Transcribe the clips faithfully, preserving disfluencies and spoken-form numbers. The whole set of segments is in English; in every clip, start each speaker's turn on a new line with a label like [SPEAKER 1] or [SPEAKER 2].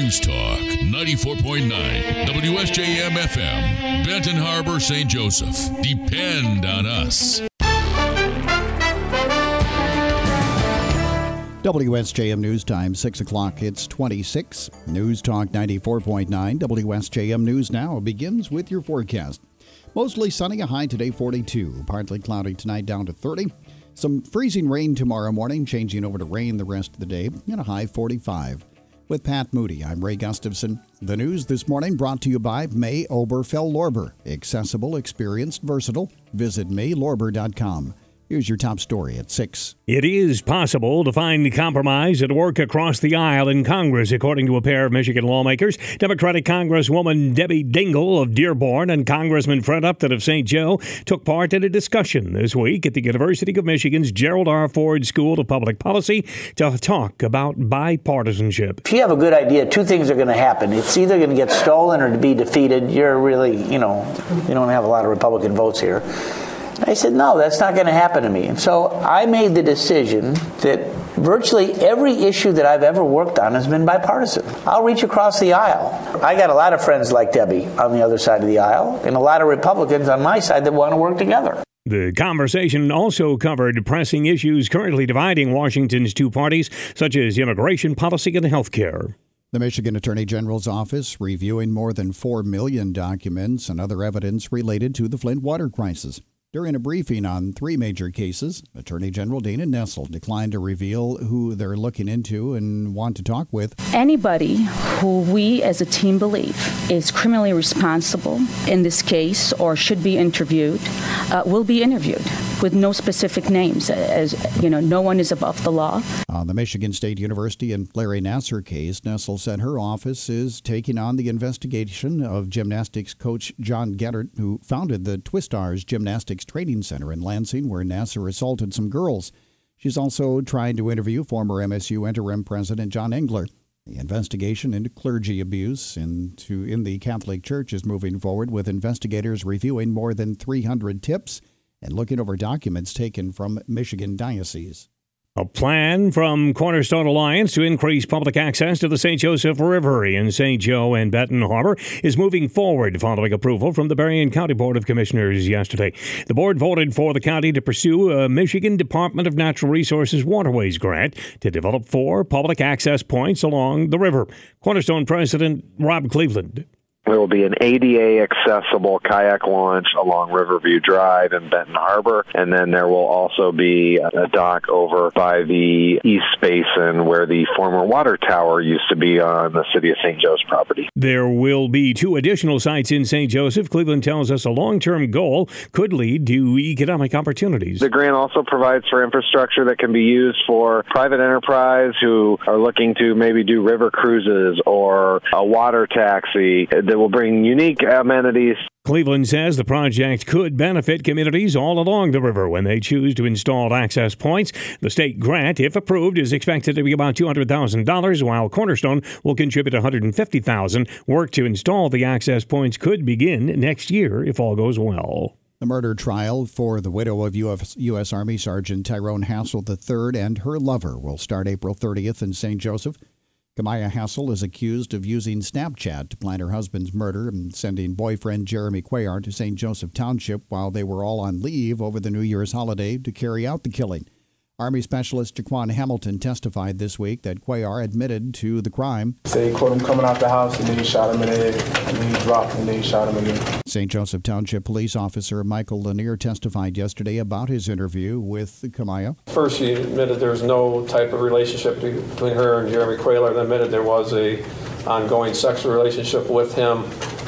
[SPEAKER 1] News Talk ninety-four point nine W S J M F M, Benton Harbor, Saint Joseph. Depend on us.
[SPEAKER 2] W S J M News Time, six o'clock, it's twenty-six. News Talk ninety-four point nine W S J M News Now begins with your forecast. Mostly sunny, a high today forty-two. Partly cloudy tonight, down to thirty. Some freezing rain tomorrow morning, changing over to rain the rest of the day, and a high forty-five. With Pat Moody, I'm Ray Gustafson. The news this morning brought to you by May Oberfell Lorber. Accessible, experienced, versatile. Visit may lorber dot com. Here's your top story at six.
[SPEAKER 3] It is possible to find compromise and work across the aisle in Congress, according to a pair of Michigan lawmakers. Democratic Congresswoman Debbie Dingell of Dearborn and Congressman Fred Upton of Saint Joe took part in a discussion this week at the University of Michigan's Gerald R. Ford School of Public Policy to talk about bipartisanship.
[SPEAKER 4] If you have a good idea, two things are going to happen. It's either going to get stolen or to be defeated. You're really, you know, you don't have a lot of Republican votes here. I said, no, that's not going to happen to me. And so I made the decision that virtually every issue that I've ever worked on has been bipartisan. I'll reach across the aisle. I got a lot of friends like Debbie on the other side of the aisle and a lot of Republicans on my side that want to work together.
[SPEAKER 3] The conversation also covered pressing issues currently dividing Washington's two parties, such as immigration policy and health care.
[SPEAKER 2] The Michigan Attorney General's office reviewing more than four million documents and other evidence related to the Flint water crisis. During a briefing on three major cases, Attorney General Dana Nessel declined to reveal who they're looking into and want to talk with.
[SPEAKER 5] Anybody who we as a team believe is criminally responsible in this case or should be interviewed uh, will be interviewed with no specific names. As you know, no one is above the law.
[SPEAKER 2] On the Michigan State University and Larry Nassar case, Nessel said her office is taking on the investigation of gymnastics coach John Geddert, who founded the Twistars Gymnastics Training Center in Lansing, where Nassar assaulted some girls. She's also trying to interview former M S U interim president John Engler. The investigation into clergy abuse into in the Catholic Church is moving forward, with investigators reviewing more than three hundred tips and looking over documents taken from Michigan dioceses.
[SPEAKER 3] A plan from Cornerstone Alliance to increase public access to the Saint Joseph River in Saint Joe and Benton Harbor is moving forward following approval from the Berrien County Board of Commissioners yesterday. The board voted for the county to pursue a Michigan Department of Natural Resources Waterways grant to develop four public access points along the river. Cornerstone President Rob Cleveland.
[SPEAKER 6] There will be an A D A-accessible kayak launch along Riverview Drive in Benton Harbor, and then there will also be a dock over by the East Basin where the former water tower used to be on the City of Saint Joe's property.
[SPEAKER 3] There will be two additional sites in Saint Joseph. Cleveland tells us a long-term goal could lead to economic opportunities.
[SPEAKER 6] The grant also provides for infrastructure that can be used for private enterprise who are looking to maybe do river cruises or a water taxi that will bring unique amenities.
[SPEAKER 3] Cleveland says the project could benefit communities all along the river when they choose to install access points. The state grant, if approved, is expected to be about two hundred thousand dollars, while Cornerstone will contribute one hundred fifty thousand dollars. Work to install the access points could begin next year if all goes well.
[SPEAKER 2] The murder trial for the widow of U S U S Army Sergeant Tyrone Hassel the third and her lover will start April thirtieth in Saint Joseph. Kamaya Hassel is accused of using Snapchat to plan her husband's murder and sending boyfriend Jeremy Cuellar to Saint Joseph Township while they were all on leave over the New Year's holiday to carry out the killing. Army Specialist Jaquan Hamilton testified this week that Cuellar admitted to the crime.
[SPEAKER 7] Say he caught him coming out the house and then he shot him in the head and then he dropped and then he shot him again.
[SPEAKER 2] Saint Joseph Township Police Officer Michael Lanier testified yesterday about his interview with Kamaya.
[SPEAKER 8] First, she admitted there was no type of relationship between her and Jeremy Cuellar. Then admitted there was a ongoing sexual relationship with him.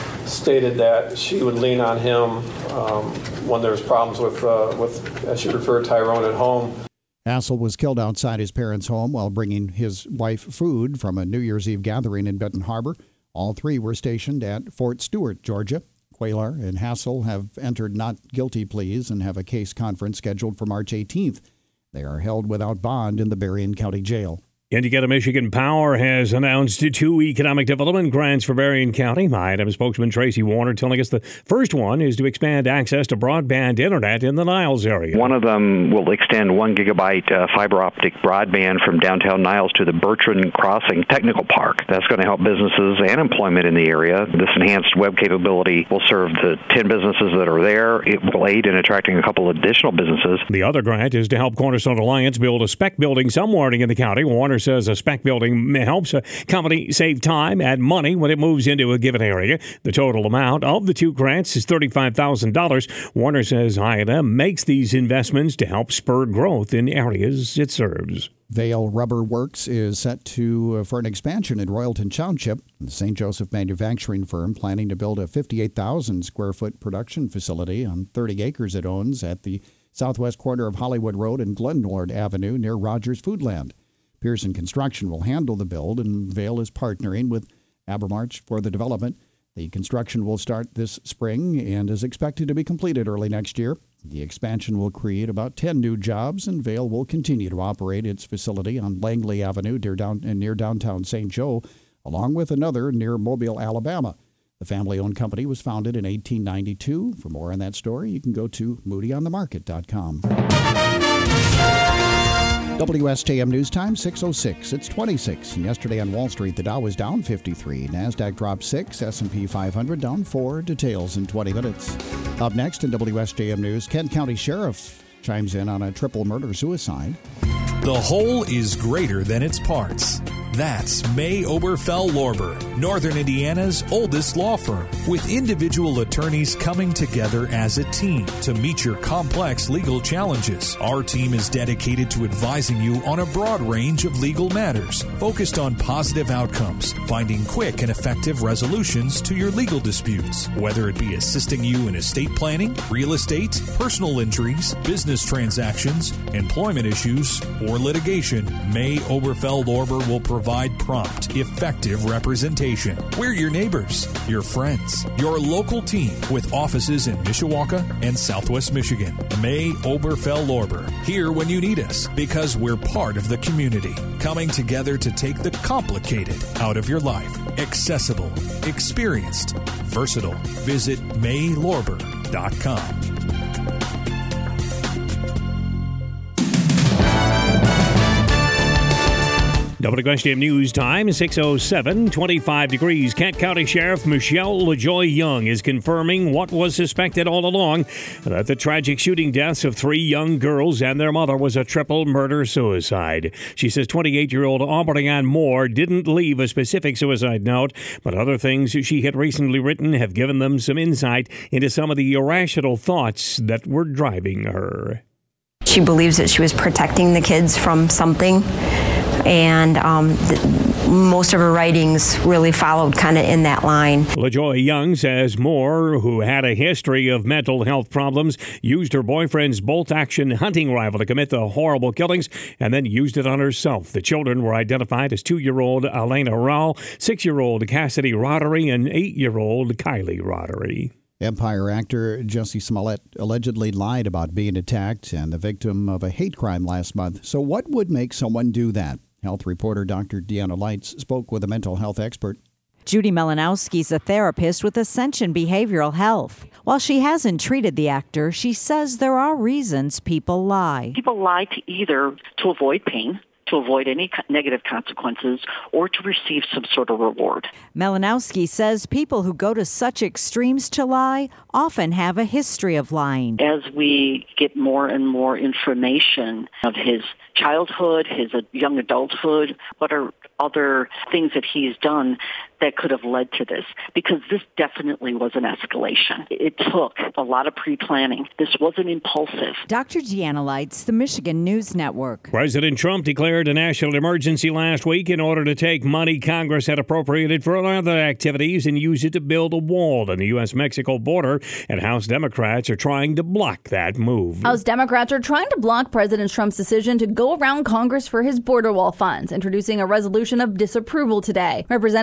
[SPEAKER 8] Stated that she would lean on him um, when there was problems with, uh, with, as she referred, Tyrone at home.
[SPEAKER 2] Hassel was killed outside his parents' home while bringing his wife food from a New Year's Eve gathering in Benton Harbor. All three were stationed at Fort Stewart, Georgia. Cuellar and Hassel have entered not guilty pleas and have a case conference scheduled for March eighteenth. They are held without bond in the Berrien County Jail.
[SPEAKER 3] Indiana Michigan Power has announced two economic development grants for Berrien County. I N M spokesman Tracy Warner telling us the first one is to expand access to broadband internet in the Niles area.
[SPEAKER 9] One of them will extend one gigabyte uh, fiber optic broadband from downtown Niles to the Bertrand Crossing Technical Park. That's going to help businesses and employment in the area. This enhanced web capability will serve the ten businesses that are there. It will aid in attracting a couple additional businesses.
[SPEAKER 3] The other grant is to help Cornerstone Alliance build a spec building somewhere in the county. Warner says a spec building helps a company save time and money when it moves into a given area. The total amount of the two grants is thirty-five thousand dollars. Warner says I N M makes these investments to help spur growth in areas it serves.
[SPEAKER 2] Vail Rubber Works is set to uh, for an expansion in Royalton Township. The Saint Joseph manufacturing firm planning to build a fifty-eight thousand square foot production facility on thirty acres it owns at the southwest corner of Hollywood Road and Glenlord Avenue near Rogers Foodland. Pearson Construction will handle the build, and Vail is partnering with Abermarch for the development. The construction will start this spring and is expected to be completed early next year. The expansion will create about ten new jobs, and Vail will continue to operate its facility on Langley Avenue near, down, near downtown Saint Joe, along with another near Mobile, Alabama. The family-owned company was founded in eighteen ninety-two. For more on that story, you can go to moody on the market dot com. W S J M News Time, six oh six. It's twenty-six. And yesterday on Wall Street, the Dow was down fifty-three. NASDAQ dropped six. S and P five hundred down four. Details in twenty minutes. Up next in W S J M News, Kent County Sheriff chimes in on a triple murder-suicide.
[SPEAKER 10] The whole is greater than its parts. That's May Oberfell Lorber, Northern Indiana's oldest law firm, with individual attorneys coming together as a team to meet your complex legal challenges. Our team is dedicated to advising you on a broad range of legal matters, focused on positive outcomes, finding quick and effective resolutions to your legal disputes, whether it be assisting you in estate planning, real estate, personal injuries, business transactions, employment issues, or litigation. May Oberfell Lorber will provide Provide prompt, effective representation. We're your neighbors, your friends, your local team with offices in Mishawaka and Southwest Michigan. May Oberfell Lorber, here when you need us, because we're part of the community, coming together to take the complicated out of your life. Accessible, experienced, versatile. Visit may lorber dot com.
[SPEAKER 3] W S J M News Time, six oh seven, twenty-five degrees. Kent County Sheriff Michelle LaJoy Young is confirming what was suspected all along, that the tragic shooting deaths of three young girls and their mother was a triple murder-suicide. She says twenty-eight-year-old Aubrey Ann Moore didn't leave a specific suicide note, but other things she had recently written have given them some insight into some of the irrational thoughts that were driving her.
[SPEAKER 11] She believes that she was protecting the kids from something. And um, th- most of her writings really followed kind of in that line.
[SPEAKER 3] LaJoy Young says Moore, who had a history of mental health problems, used her boyfriend's bolt-action hunting rifle to commit the horrible killings and then used it on herself. The children were identified as two-year-old Elena Rao, six-year-old Cassidy Roddery, and eight-year-old Kylie Roddery.
[SPEAKER 2] Empire actor Jussie Smollett allegedly lied about being attacked and the victim of a hate crime last month. So what would make someone do that? Health reporter Doctor Deanna Lights spoke with a mental health expert.
[SPEAKER 12] Judy Melanowski is a therapist with Ascension Behavioral Health. While she hasn't treated the actor, she says there are reasons people lie.
[SPEAKER 13] People lie to either to avoid pain, to avoid any negative consequences, or to receive some sort of reward.
[SPEAKER 12] Melanowski says people who go to such extremes to lie often have a history of lying.
[SPEAKER 13] As we get more and more information of his childhood, his young adulthood, what are other things that he's done that could have led to this, because this definitely was an escalation. It took a lot of pre-planning. This wasn't impulsive.
[SPEAKER 12] Doctor Deanna Lights, the Michigan News Network.
[SPEAKER 3] President Trump declared a national emergency last week in order to take money Congress had appropriated for other activities and use it to build a wall on the U S Mexico border, and House Democrats are trying to block that move.
[SPEAKER 14] House Democrats are trying to block President Trump's decision to go around Congress for his border wall funds, introducing a resolution of disapproval today. Representative Joaquin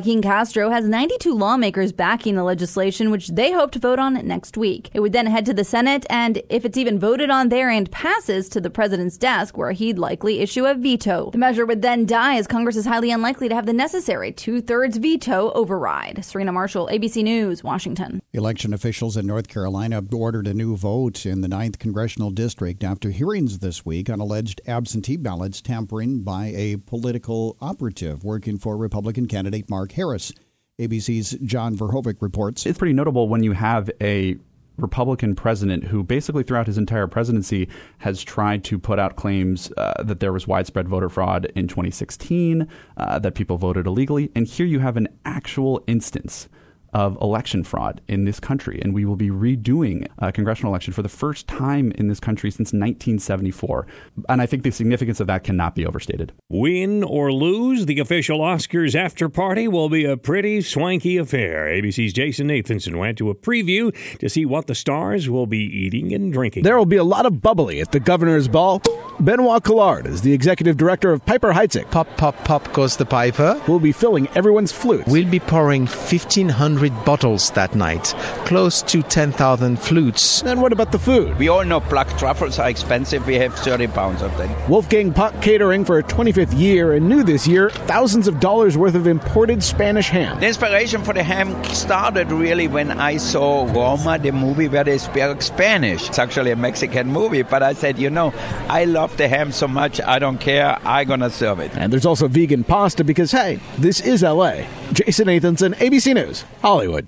[SPEAKER 14] Joaquin Castro has ninety-two lawmakers backing the legislation, which they hope to vote on next week. It would then head to the Senate, and if it's even voted on there and passes, to the president's desk, where he'd likely issue a veto. The measure would then die, as Congress is highly unlikely to have the necessary two-thirds veto override. Serena Marshall, A B C News, Washington.
[SPEAKER 2] Election officials in North Carolina ordered a new vote in the ninth Congressional District after hearings this week on alleged absentee ballots tampering by a political operative working for Republican candidate Mark Harris. A B C's John Verhoeven reports.
[SPEAKER 15] It's pretty notable when you have a Republican president who basically throughout his entire presidency has tried to put out claims uh, that there was widespread voter fraud in twenty sixteen, uh, that people voted illegally. And here you have an actual instance of election fraud in this country. And we will be redoing a congressional election for the first time in this country since nineteen seventy-four. And I think the significance of that cannot be overstated.
[SPEAKER 3] Win or lose, the official Oscars after party will be a pretty swanky affair. A B C's Jason Nathanson went to a preview to see what the stars will be eating and drinking.
[SPEAKER 16] There will be a lot of bubbly at the governor's ball. Benoit Collard is the executive director of Piper Heidsieck.
[SPEAKER 17] Pop, pop, pop goes the piper.
[SPEAKER 16] We'll be filling everyone's flutes.
[SPEAKER 17] We'll be pouring fifteen hundred bottles that night, close to ten thousand flutes.
[SPEAKER 16] And what about the food?
[SPEAKER 18] We all know black truffles are expensive. We have thirty pounds of them.
[SPEAKER 16] Wolfgang Puck Catering for a twenty-fifth year, and new this year, thousands of dollars worth of imported Spanish ham.
[SPEAKER 18] The inspiration for the ham started really when I saw Roma, the movie where they speak Spanish. It's actually a Mexican movie, but I said, you know, I love the ham so much, I don't care, I'm gonna serve it.
[SPEAKER 16] And there's also vegan pasta because, hey, this is L A. Jason Nathanson, A B C News, Hollywood.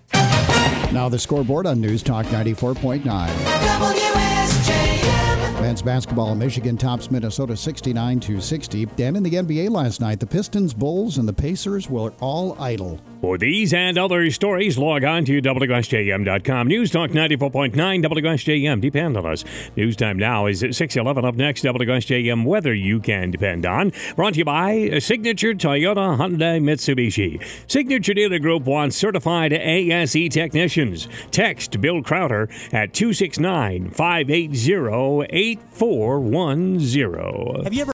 [SPEAKER 2] Now the scoreboard on News Talk ninety-four point nine.
[SPEAKER 19] W S J M.
[SPEAKER 2] Men's basketball, Michigan tops Minnesota sixty-nine to sixty. And in the N B A last night, the Pistons, Bulls, and the Pacers were all idle.
[SPEAKER 3] For these and other stories, log on to W S J M dot com. News Talk ninety-four point nine W S J M. Depend on us. News time now is at six eleven. Up next, W S J M weather you can depend on. Brought to you by Signature Toyota Hyundai Mitsubishi. Signature Dealer Group wants certified A S E technicians. Text Bill Crowder at two six nine, five eight zero, eight four one zero.
[SPEAKER 20] Have you ever